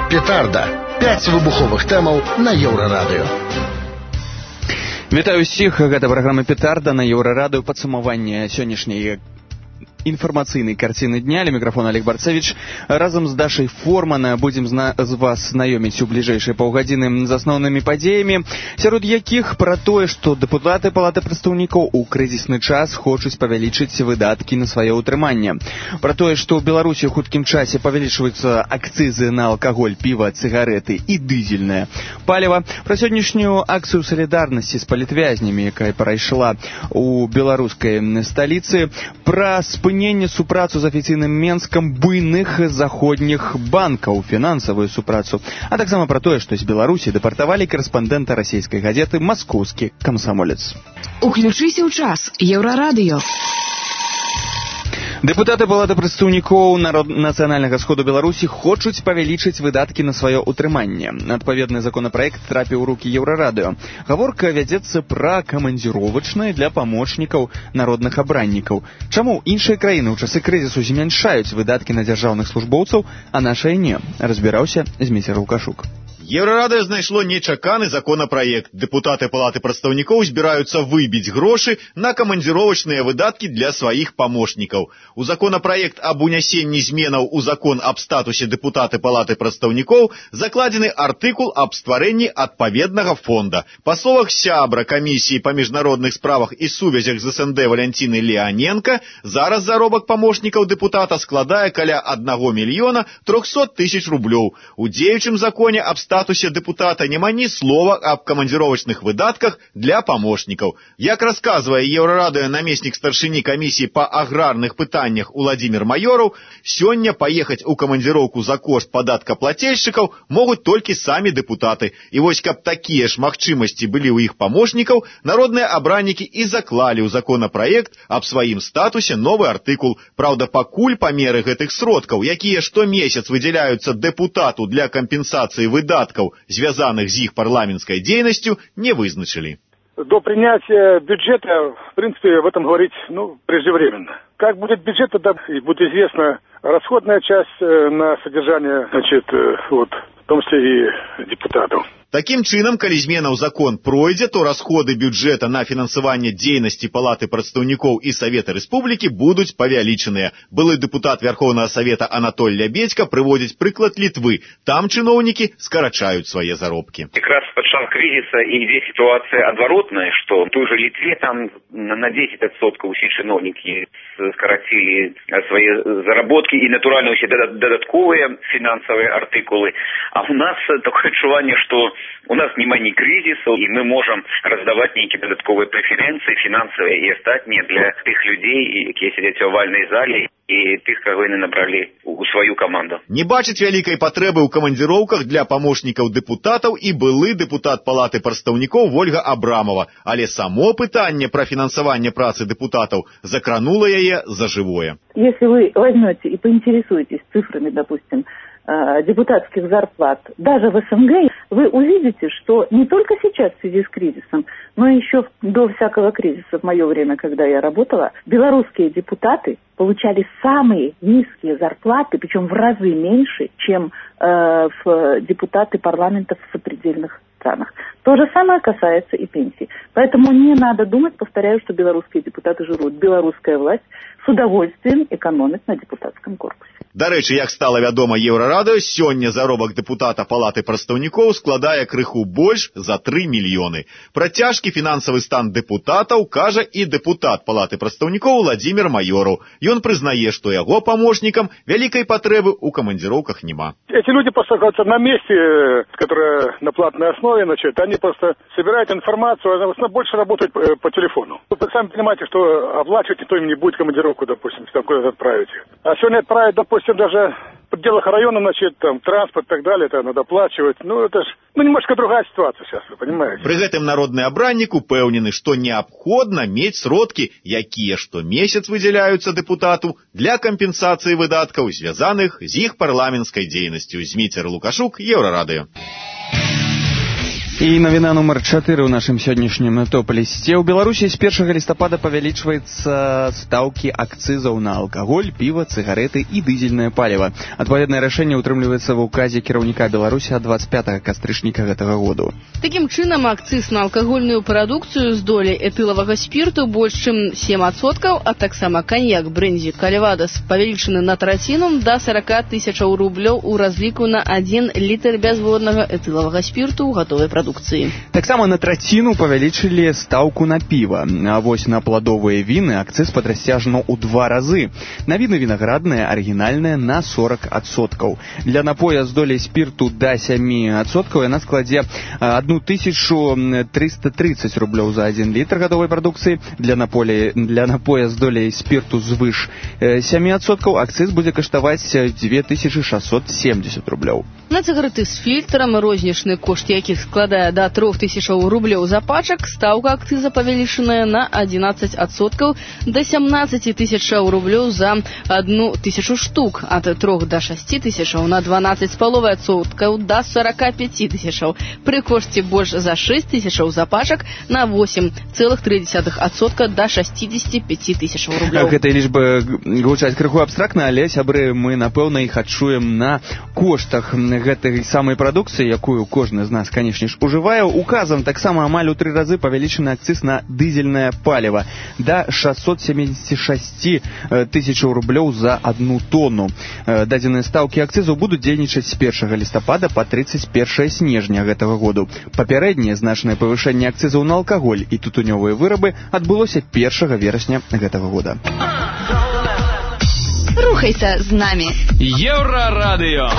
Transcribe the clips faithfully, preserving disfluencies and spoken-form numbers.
Петарда. пяць выбуховых тэмаў на Еўрарадыё. Вітаю ўсіх, гэта праграма «Петарда» на Еўрарадыё, падсумаванне сённяшняй інфармацыйнай карціны дня. Ля мікрафона Олег Барцевич. Разам з Дашай Форман будзем зна- з вас знаёміць у бліжэйшыя паўгадзіны з асноўнымі падзеямі, сярод якіх пра тое, што дэпутаты Палаты прадстаўнікоў у крызісны час хочуць павялічыць выдаткі на сваё ўтрыманне. Пра тое, што ў Беларусі ў хуткім часе павялічваюцца акцызы на алкаголь, піва, цыгарэты і дызельнае паліва. Пра сённяшнюю акцыю салідарнасці з палітвязнямі, якая прайшла у беларускай сталіцы. Пра спыненне супрацу з афіцыйным Менскам буйных заходніх банкаў, фінансавую супрацу, а таксама пра тое, што з Беларусі дэпартавалі корэспандэнта расійскай газеты «Маскоўскі камсамолец». Уключыся ў час. Еўрарадыё. Дэпутаты Палаты прадстаўнікоў народ... нацыянальнага сходу Беларусі хочуць павялічыць выдаткі на сваё ўтрыманне. Адпаведны законапраект трапіў у рукі Еўрарадыё. Гаворка вядзецца пра камандзіровачныя для памочнікаў народных абраннікаў. Чаму іншыя краіны ў часы крызісу змяншаюць выдаткі на дзяржаўных службоўцаў, а нашыя не? Разбіраўся Зміцер Лукашук. Еўрарадыё знайшло нечаканы законапраект. Дэпутаты Палаты прадстаўнікоў збіраюцца выбіць грошы на камандзіровачныя выдаткі для сваіх памочнікаў. У законапраект аб унясенні зменаў у закон аб статусе дэпутаты Палаты прадстаўнікоў закладзены артыкул аб стварэнні адпаведнага фонда. Па словах сябра камісіі па міжнародных справах і сувязях з СНД Валянціны Леаненка, зараз заробак памочнікаў дэпутата складае каля аднаго мільёна трохсот тысяч рублёў. У дзеючым законе аб статусе статусе дэпутата няма ні слова аб камандзіровачных выдатках для памочнікаў. Як расказвае Еўрарадыё намеснік старшыні камісіі па аграрных пытаннях Уладзімір Маёраў, сёння паехаць у камандзіроўку за кошт падаткаплацельшчыкаў могуць толькі самі дэпутаты. І вось каб такія ж магчымасці былі ў іх памочнікаў, народныя абраннікі і заклалі ў законапраект аб сваім статусе новы артыкул. Праўда, пакуль памеры гэтых сродкаў, якія штомесяц выдзяляюцца дэпутату для кампенсацыі выдаткаў, связанных с их парламентской деятельностью, не вызначили. До принятия бюджета, в принципе, об этом говорить, ну, преждевременно. Как будет бюджет, тогда будет известна расходная часть на содержание, значит, вот, в том числе и депутатов. Таким чынам, калі змена ў закон пройдзе, то расходы бюджэта на фінансаванне дзейнасці Палаты прадстаўнікоў і Савета Рэспублікі будуць павялічаныя. Былы дэпутат Верховнага Савета Анатоль Лябедзька прыводзіць прыклад Літвы. Там чыноўнікі скарачаюць свае заробкі. Якраз падчас крызіса ідзе сітуацыя адваротная, што ў той же Літве там на дзесяць адсоткаў усе чыноўнікі скарацілі свае заработкі і, натуральна, усе дадатковыя фінансавыя артыкулы. А у нас такое адчуванне, што у нас няма ні крызісу, і мы можам раздаваць нейкія дадатковыя прэферэнцыі фінансавыя і астатнія для тых людзей, якія сядзяць у авальнай зале, і тых, каго яны набралі у сваю каманду. Не бачыць вялікай патрэбы ў камандзіроўках для памочнікаў дэпутатаў і былы дэпутат Палаты прадстаўнікоў Вольга Абрамова, але само пытанне пра фінансаванне працы дэпутатаў закранула яе за жывое. Если вы возьмете и поинтересуетесь цифрами, допустим, депутатских зарплат, даже в СНГ, вы увидите, что не только сейчас в связи с кризисом, но еще до всякого кризиса, в мое время, когда я работала, белорусские депутаты получали самые низкие зарплаты, причем в разы меньше, чем э, в депутаты парламентов в сопредельных странах. То же самое касается и пенсий. Поэтому не надо думать, повторяю, что белорусские депутаты жируют. Белорусская власть с удовольствием экономит на депутатском корпусе. Дарэчы, як стала вядома Еўрарадыё, сёння заробак дэпутата Палаты прадстаўнікоў складае крыху больш за тры мільёны. Пра цяжкі фінансавы стан дэпутатаў кажа і дэпутат Палаты прадстаўнікоў Уладзімір Маёраў. Ён прызнае, што яго памочнікам вялікай патрэбы ў камандзіроўках няма. Эти люди просто находятся на месте, которое на платной основе, значит, они просто собирают информацию, а больше работают по телефону. Вы сами понимаете, что оплачивать никто им не будет командировку, допустим, если там куда-то отправить. А сегодня отправить, допустим, даже в пределах района, значит, там, транспорт и так далее, это надо оплачивать. Ну, это ж, ну, немножко другая ситуация сейчас, вы понимаете. Пры гэтым народны абраннік упэўнены, што неабходна мець сродкі, якія штомесяц выдзяляюцца дэпутату для кампенсацыі выдаткаў, звязаных з іх парламенцкай дзейнасцю. Зміцер Лукашук, Еўрарадыё. І навіна нумар чатыры ў нашым сённяшнім топ-лісце. У Беларусі з першага лістапада павялічваецца стаўкі акцызаў на алкаголь, піва, цыгареты і дызельнае паліва. Адпаведнае рашэнне ўтрымліваецца ва ўказе кіраўніка Беларусі ад дваццаць пятага кастрычніка гэтага году. Такім чынам, акцыз на алкагольную прадукцыю з доляй этылавага спірту больш чым сем адсоткаў, а таксама каньяк, брэндзі, кальвадас павялічаны на траціну да сорок тысячаў рублёў у разліку на адзін літр бязводнага этылавага спірту ў гатовай прадукцыі. Таксама на траціну павялічылі стаўку на піва. А вось на пладовыя віны акцыз падрасце ажно ў два разы. На віны вінаградныя, арыгінальныя на сорок адсоткаў. Для напоя з доляй спірту да сем адсоткаў яна складзе одну тысячу триста тридцать рублёў за адзін літр гатовай прадукцыі. Для напоя, для напоя з доляй спірту звыш сем адсоткаў акцыз будзе каштаваць две тысячи шестьсот семьдесят рублёў. На цыгарety з фільтрам, рознічны кошт якіх складае да трох тысячаў рублёў за пачак, стаўка акцыза павялічаная на адзінаццаць адсоткаў да семнадцати тысячаў рублёў за одну тысячу штук, ад трох да шасці тысячаў на дванаццаць з паловай адсоткаў да сорока пяти тысячаў. Пры кошце больш за шесть тысячаў за пачак на восемь целых три десятых адсотка да шестидесяти пяти тысячаў рублёў. Гэтыя лічбы гучаць крыху абстрактна, але, сябры, мы, напэўна, іх адчуем на коштах гэтай самай прадукцыі, якую кожны з нас, канешне ж, ужывае. Указам таксама амаль у тры разы павялічаны акцыз на дызельнае паліва да шестьсот семьдесят шесть тысячаў рублёў за одну тонну. Дадзеныя стаўкі акцызу будуць дзейнічаць з першага лістапада па тридцать первое снежня гэтага году. Папярэдняе значнае павышэнне акцызаў на алкаголь і тутунёвыя вырабы адбылося першага верасня гэтага года. Рухайся з намі. Еўрарадыё.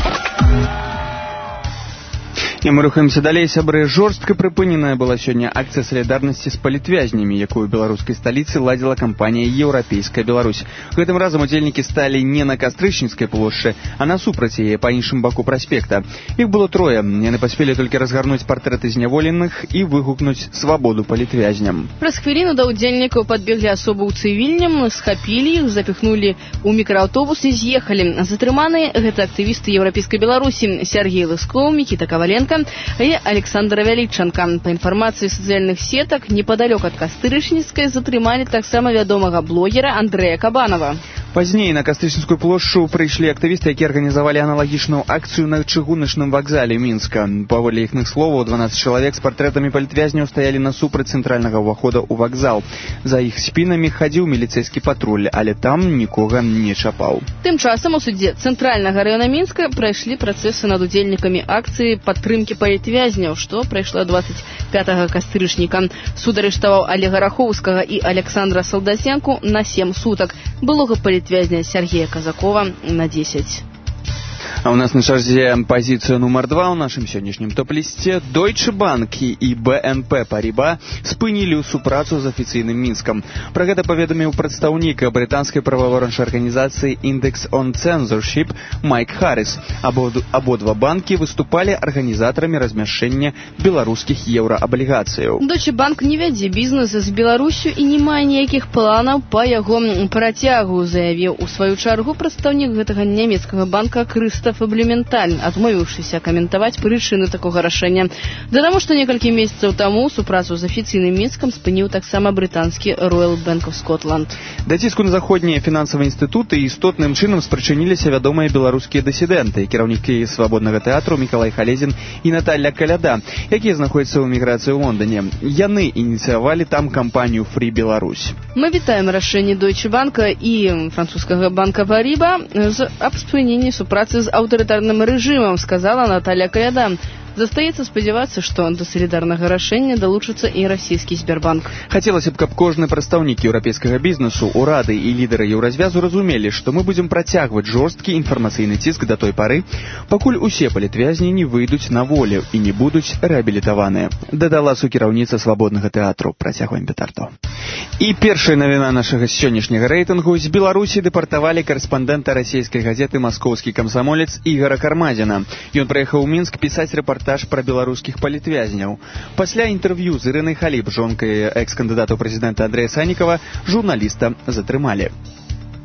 І мы рухаемся далей, сябры. Жорстка прыпыненая была сёння акцыя салідарнасці з палітвязнямі, якую ў беларускай сталіцы ладзіла кампанія «Еўрапейская Беларусь». Гэтым разам удзельнікі сталі не на Кастрычніцкай плошчы, а насупраць яе па іншым баку праспекта. Іх было трое. Яны паспелі толькі разгарнуць партрэты зняволеных і выгукнуць свабоду палітвязням. Праз хвіліну да удзельнікаў падбеглі асобы ў цывільным, схапілі іх, запіхнулі ў мікрааўтобус і з'ехалі. Затрыманыя гэта актывісты Еўрапейскай Беларусі Сергей Лыскоў, Мікіта Каваленко и Александра Вялічанка. По информации социальных сеток, неподалеку от Кастрычніцкай затрымалі таксама вядомага блогера Андрэя Кабанова. Пазней на Кастрычніцкую плошчу прыйшлі актывісты, якія арганізавалі аналагічную акцыю на чыгуначным вакзале Мінска. Паводле іхных словаў, дванаццаць чалавек з партрэтамі палітвязняў стаялі насупраць цэнтральнага ўвахода ў вакзал. За іх спінамі хадзіў міліцэйскі патруль, але там нікога не чапаў. Тым часам у судзе цэнтральнага раёна Мінска прайшлі працэсы над удзельнікамі акцыі падтрымкі палітвязняў, што прайшла двадцать пятага кастрычніка. Суд арыштаваў Олега Рахоўскага і Александра Салдасенку на сем сутак. Былога палітвязня Сергея Казакова на десять. А у нас на чарзе пазіцыя нумар два ў нашым сённяшнім топ-лісце. Deutsche Bank і бэ эн пэ Париба спынілі супрацу з афіцыйным Мінскам. Пра гэта паведаміў прадстаўнік брытанскай праваабарончай арганізацыі Index on Censorship Майк Харрис. Абодва банкі выступалі арганізатарамі размяшчэння беларускіх еўрааблігацыяў. Deutsche Bank не вядзе бізнес з Беларусю і не мае ніякіх планаў па яго працягу, заявіў у сваю чаргу прадстаўнік гэтага нямецкага банка Крыстоф Блюменталь, адмовіўшыся каментаваць прычыны такога рашэння. Дадаму, што некалькі месяцаў таму супрацу з афіцыйным Мінскам спыніў таксама брытанскі Royal Bank of Scotland. Да ціску на заходнія фінансавыя інстытуты істотным чынам спрычыніліся вядомыя беларускія дысідэнты, кіраўнікі свабоднага тэатру Мікалай Халезін і Наталля Каляда, якія знаходзяцца ў эміграцыі ў Лондоне. Яны ініцыявалі там кампанію «Free Беларусь». Мы вітаем рашэнне Deutsche Bank і французскага банка Париба з аб спыненні супрацы з аўтарытарным рэжымам, сказала Наталья Каляда. Застаецца спадзявацца, што да салідарнага рашэння далучыцца і расійскі Сбербанк. Хацелася б, каб кожны прадстаўнік еўрапейскага бізнесу, урады і лідары еўразвязу разумелі, што мы будзем працягваць жорсткі інфармацыйны ціск да той пары, пакуль усе палітвязні не выйдуць на волю і не будуць рэабілітаваныя. Дадала сукіраўніца свабоднага тэатру. Працягваем петарду. І першая навіна нашага сённяшняга рэйтынгу. З Беларусі дэпартавалі карэспандэнта расійскай газеты «Маскоўскі камсамолец» Ігора Кармазіна. Ён прыехаў у Мінск пісаць рэпартаж пра беларускіх палітвязняў. Пасля інтэрв'ю з Ірынай Халіп, жонкай экс-кандыдата ў прэзідэнта Андрэя Санікава, журналіста затрымалі.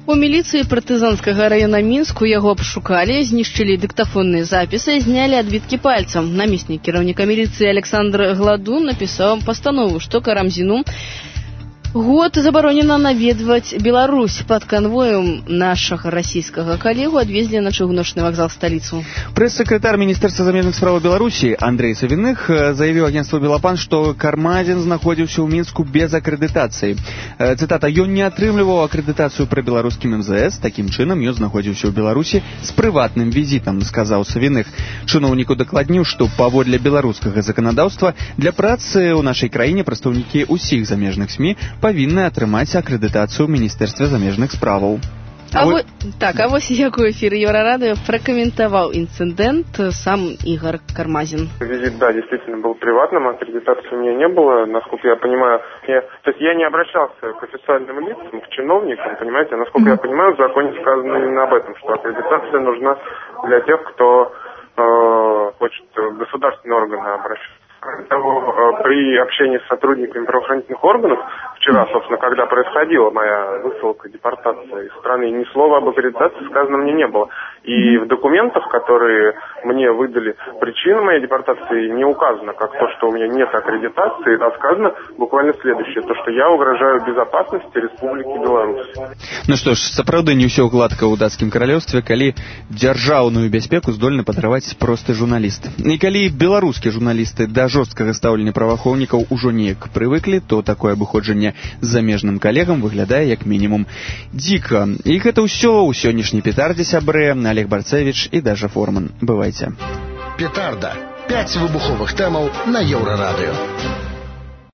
У міліцыі партызанскага района Мінску яго абшукалі, знішчылі дыктафонныя запісы, знялі адбіткі пальцаў. Намеснік кіраўніка міліцыі Александр Гладун напісаў пастанову, што Карамзіну год забаронена наведваць Беларусь. Пад канвоем нашага расійскага калегу адвезлі на чыгуначны вакзал сталіцу. Прэс-сакратар Міністэрства замежных справаў Беларусі Андрэй Савіных заявіў агенцтву Белапан, што Кармазін знаходзіўся ў Мінску без акрэдытацыі. Цытата: «Ён не атрымліваў акрэдытацыю пры беларускім эм зэ эс, такім чынам ён знаходзіўся ў Беларусі з прыватным візітам», сказаў Савіных. Чыноўніку дакладніў, што паводле беларускага заканадаўства для працы ў нашай краіне прадстаўнікі ўсіх замежных СМІ павінны атрымаць акрэдытацыю ў Міністэрстве замежных справаў. А а вы... Так, а вот як у эфире Еврорадио прокомментовал инцидент сам Игорь Кармазин. Визит, да, действительно был приватным, аккредитации у меня не было, насколько я понимаю. Я... То есть я не обращался к официальным лицам, к чиновникам, понимаете, насколько mm-hmm. я понимаю, в законе сказано именно об этом, что аккредитация нужна для тех, кто э, хочет в государственные органы обращаться. Кроме того, при общении с сотрудниками правоохранительных органов, вчера, собственно, когда происходила моя высылка, депортация из страны, ни слова об аккредитации сказано мне не было. И в документах, которые мне выдали, причина моей депортации не указана, как то, что у меня нет аккредитации, а сказано буквально следующее, то, что я угрожаю безопасности Республики Беларусь. Ну что ж, сапраўды не ўсё гладка ў дацкім каралеўстве, калі дзяржаўную бяспеку здольны падрываць просты журналіст. І калі беларускія журналісты да жорсткага стаўлення праваахоўнікаў ужо неяк прывыклі, то такое абыходжанне з замежным калегам выглядае як мінімум дзіка. І гэта ўсё ў сённяшняй петардзе, сябры. Олег Барцевич і Даша Форман. Бывайце. Петарда. Пяць выбуховых тэмаў на Еўрарадыё.